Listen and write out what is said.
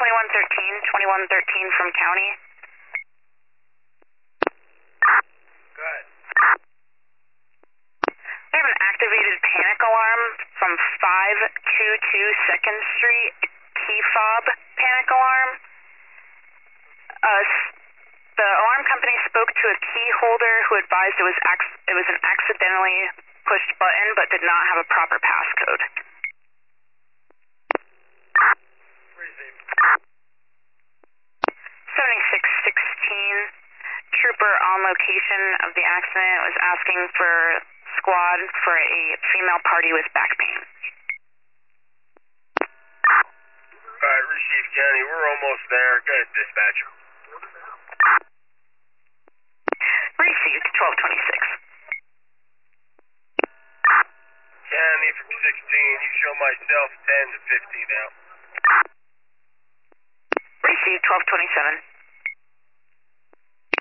2113 from county. Go ahead. We have an activated panic alarm from 522 2nd Street, key fob panic alarm. The alarm company spoke to a key holder who advised it was an accidentally pushed button but did not have a proper passcode. Receive. 7616, trooper on location of the accident was asking for squad for a female party with back pain. Alright, receive county, we're almost there. Go ahead, dispatcher. Received 1226. County from 16, you show myself 10 to 15 out. Received 1227.